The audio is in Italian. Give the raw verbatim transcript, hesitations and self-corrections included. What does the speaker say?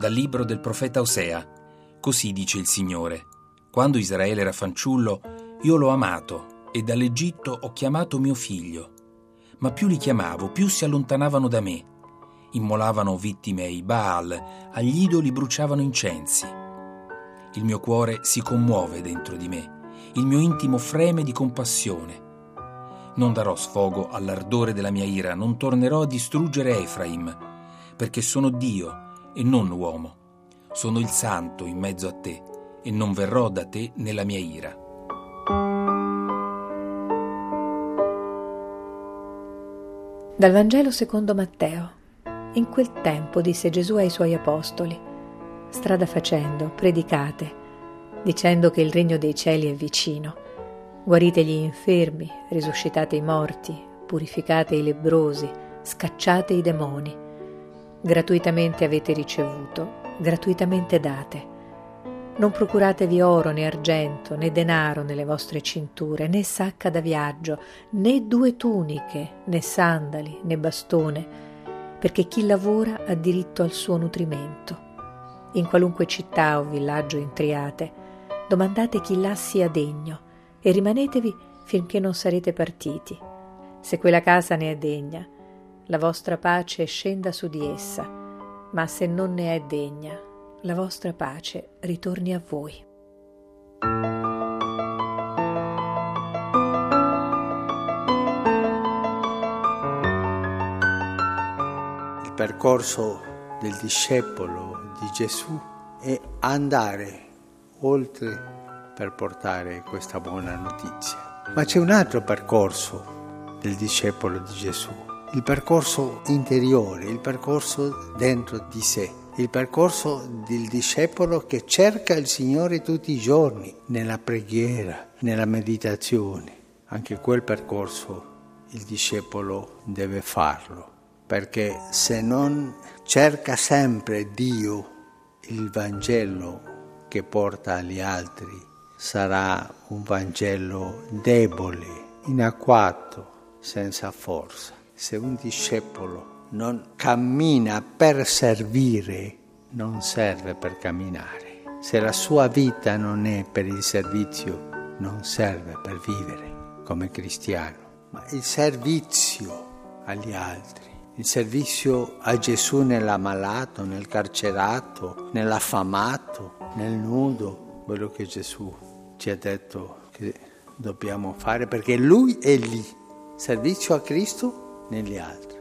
Dal libro del profeta Osea. Così dice il Signore: quando Israele era fanciullo, io l'ho amato e dall'Egitto ho chiamato mio figlio. Ma più li chiamavo, più si allontanavano da me. Immolavano vittime ai Baal, agli idoli bruciavano incensi. Il mio cuore si commuove dentro di me, il mio intimo freme di compassione. Non darò sfogo all'ardore della mia ira, non tornerò a distruggere Efraim, perché sono Dio e non uomo. Sono il Santo in mezzo a te e non verrò da te nella mia ira. Dal Vangelo secondo Matteo. In quel tempo disse Gesù ai suoi apostoli: strada facendo, predicate, dicendo che il regno dei cieli è vicino. Guarite gli infermi, risuscitate i morti, purificate i lebbrosi, scacciate i demoni. Gratuitamente avete ricevuto, gratuitamente date. Non procuratevi oro né argento né denaro nelle vostre cinture, né sacca da viaggio, né due tuniche, né sandali, né bastone, perché chi lavora ha diritto al suo nutrimento. In qualunque città o villaggio entriate, domandate chi là sia degno e rimanetevi finché non sarete partiti. Se quella casa ne è degna, la vostra pace scenda su di essa, ma se non ne è degna, la vostra pace ritorni a voi. Il percorso del discepolo di Gesù è andare oltre per portare questa buona notizia. Ma c'è un altro percorso del discepolo di Gesù, il percorso interiore, il percorso dentro di sé, il percorso del discepolo che cerca il Signore tutti i giorni, nella preghiera, nella meditazione. Anche quel percorso il discepolo deve farlo, perché se non cerca sempre Dio, il Vangelo che porta agli altri sarà un Vangelo debole, inacquato, senza forza. Se un discepolo non cammina per servire, non serve per camminare. Se la sua vita non è per il servizio, non serve per vivere come cristiano. Ma il servizio agli altri, il servizio a Gesù nell'ammalato, nel carcerato, nell'affamato, nel nudo, quello che Gesù ci ha detto che dobbiamo fare, perché Lui è lì. Servizio a Cristo negli altri.